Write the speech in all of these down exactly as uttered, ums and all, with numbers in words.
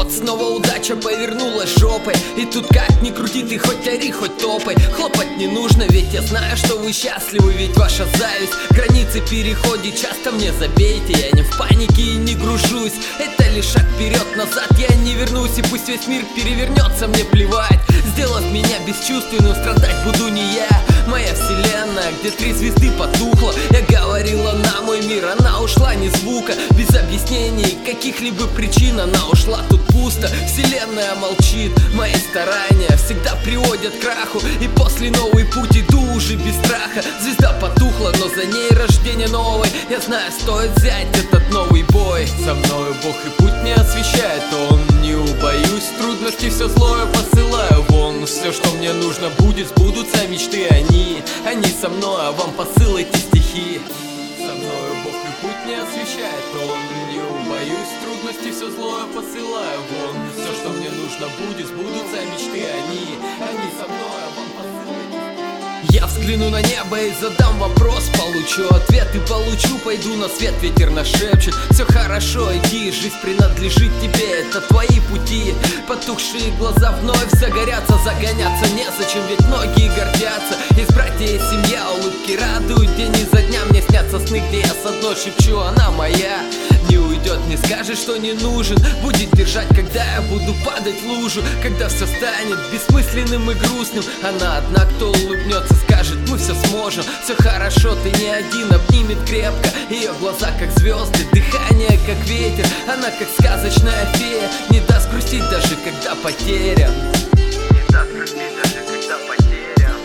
вот снова удача повернулась жопой. И тут как ни крути, ты хоть ори, хоть топай. Хлопать не нужно, ведь я знаю, что вы счастливы. Ведь ваша зависть границы переходит, часто мне забейте. Я не в панике и не гружусь, это лишь шаг вперед, назад я не вернусь. И пусть весь мир перевернется, мне плевать. Сделав меня бесчувственным, страдать буду не я. Моя вселенная, где три звезды потухло. Я говорила на мой мир, она ушла ни звука. Без объяснений, каких-либо причин она ушла, тут пусто. Вселенная молчит, мои старания всегда приводят к краху. И после новый путь иду уже без страха. Звезда потухла, но за ней рождение новой. Я знаю, стоит взять этот новый бой. Со мною Бог и путь не освещает он. Не убоюсь трудностей, все злое посылаю вон. Все, что мне нужно будет, сбудутся мечты. Они, они со мной, а вам посылайте стихи. Со мною Бог и путь не освещает он. Не убоюсь трудностей, все злое посылаю вон. Все, что мне нужно будет, сбудутся мечты. Они, они со мной, а вам посылайте. Я взгляну на небо и задам вопрос, получу ответ и получу, пойду на свет, ветер нашепчет. Все хорошо, иди, жизнь принадлежит тебе, это твои пути. Потухшие глаза вновь загорятся, загоняться незачем, ведь многие гордятся. Есть братья и семья, улыбки радуют день изо дня. Мне снятся сны, где я с одной шепчу, она моя. Не уйдет, не скажет, что не нужен, будет держать, когда я буду падать в лужу. Когда все станет бессмысленным и грустным, она одна, кто улыбнется, скажет, мы все сможем. Все хорошо, ты не один, обнимет крепко. Ее глаза как звезды, дыхание как ветер. Она как сказочная фея, не даст грустить даже когда потерян. Не даст грустить даже когда потерян.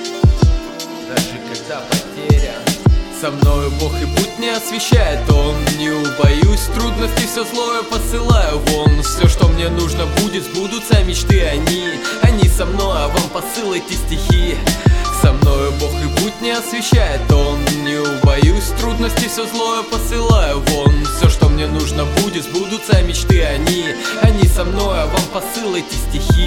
Даже когда потерян. Со мною Бог и путь не освещает он. Не убоюсь трудностей, все злое посылаю вон. Все, что мне нужно будет, сбудутся мечты. Они, они со мной, а вам посылайте стихи. Со мною Бог и путь не освещает он. Не убоюсь трудностей, все злое посылаю вон. Все, что мне нужно будет, сбудутся мечты. Они, они со мной, а вам посылайте стихи.